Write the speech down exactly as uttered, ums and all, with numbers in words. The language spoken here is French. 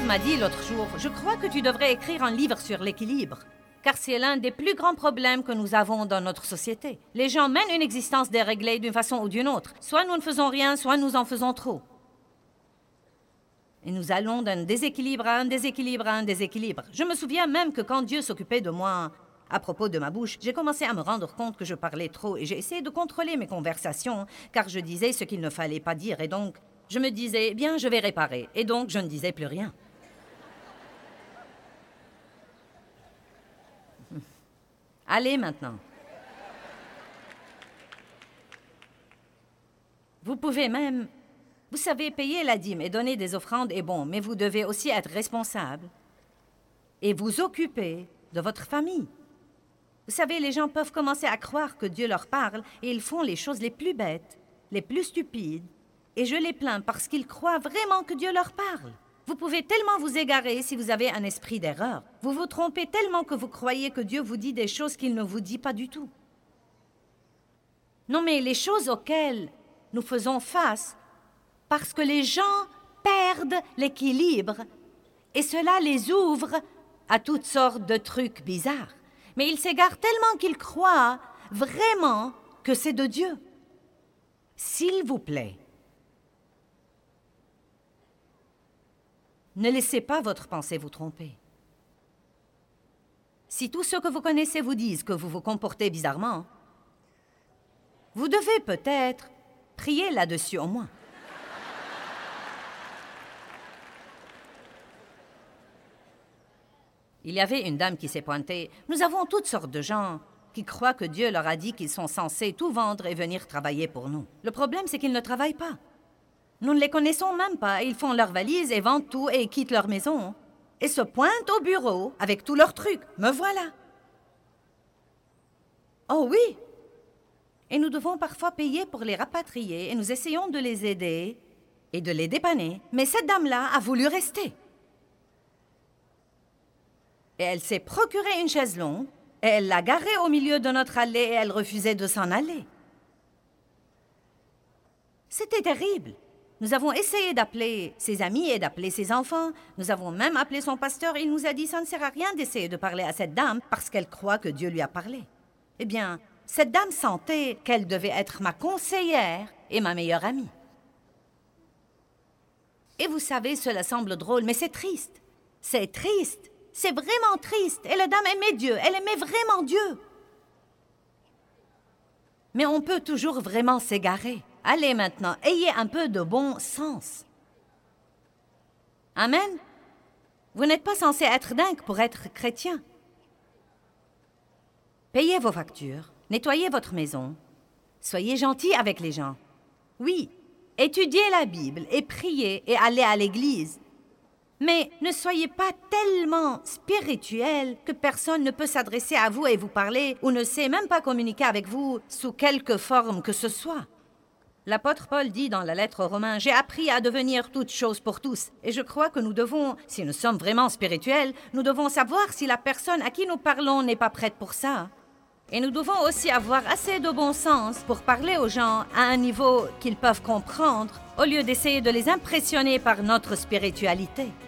m'a dit l'autre jour, « Je crois que tu devrais écrire un livre sur l'équilibre. » Car c'est l'un des plus grands problèmes que nous avons dans notre société. Les gens mènent une existence déréglée d'une façon ou d'une autre. Soit nous ne faisons rien, soit nous en faisons trop. Et nous allons d'un déséquilibre à un déséquilibre à un déséquilibre. Je me souviens même que quand Dieu s'occupait de moi, à propos de ma bouche, j'ai commencé à me rendre compte que je parlais trop et j'ai essayé de contrôler mes conversations, car je disais ce qu'il ne fallait pas dire. Et donc, je me disais, bien, je vais réparer. Et donc, je ne disais plus rien. Allez maintenant. Vous pouvez même, vous savez, payer la dîme et donner des offrandes est bon, mais vous devez aussi être responsable et vous occuper de votre famille. Vous savez, les gens peuvent commencer à croire que Dieu leur parle et ils font les choses les plus bêtes, les plus stupides, et je les plains parce qu'ils croient vraiment que Dieu leur parle. Vous pouvez tellement vous égarer si vous avez un esprit d'erreur. Vous vous trompez tellement que vous croyez que Dieu vous dit des choses qu'il ne vous dit pas du tout. Non, mais les choses auxquelles nous faisons face, parce que les gens perdent l'équilibre, et cela les ouvre à toutes sortes de trucs bizarres. Mais ils s'égarent tellement qu'ils croient vraiment que c'est de Dieu. S'il vous plaît, ne laissez pas votre pensée vous tromper. Si tous ceux que vous connaissez vous disent que vous vous comportez bizarrement, vous devez peut-être prier là-dessus au moins. Il y avait une dame qui s'est pointée. Nous avons toutes sortes de gens qui croient que Dieu leur a dit qu'ils sont censés tout vendre et venir travailler pour nous. Le problème, c'est qu'ils ne travaillent pas. Nous ne les connaissons même pas. Ils font leurs valises et vendent tout et quittent leur maison. Et se pointent au bureau avec tous leurs trucs. Me voilà. Oh oui. Et nous devons parfois payer pour les rapatrier et nous essayons de les aider et de les dépanner. Mais cette dame-là a voulu rester. Et elle s'est procuré une chaise longue et elle l'a garée au milieu de notre allée et elle refusait de s'en aller. C'était terrible. Nous avons essayé d'appeler ses amis et d'appeler ses enfants. Nous avons même appelé son pasteur. Il nous a dit « Ça ne sert à rien d'essayer de parler à cette dame parce qu'elle croit que Dieu lui a parlé. » Eh bien, cette dame sentait qu'elle devait être ma conseillère et ma meilleure amie. Et vous savez, cela semble drôle, mais c'est triste. C'est triste. C'est vraiment triste. Et la dame aimait Dieu. Elle aimait vraiment Dieu. Mais on peut toujours vraiment s'égarer. Allez maintenant, ayez un peu de bon sens. Amen. Vous n'êtes pas censé être dingue pour être chrétien. Payez vos factures, nettoyez votre maison, soyez gentil avec les gens. Oui, étudiez la Bible et priez et allez à l'église. Mais ne soyez pas tellement spirituel que personne ne peut s'adresser à vous et vous parler ou ne sait même pas communiquer avec vous sous quelque forme que ce soit. L'apôtre Paul dit dans la lettre aux Romains, « J'ai appris à devenir toute chose pour tous. » Et je crois que nous devons, si nous sommes vraiment spirituels, nous devons savoir si la personne à qui nous parlons n'est pas prête pour ça. Et nous devons aussi avoir assez de bon sens pour parler aux gens à un niveau qu'ils peuvent comprendre, au lieu d'essayer de les impressionner par notre spiritualité.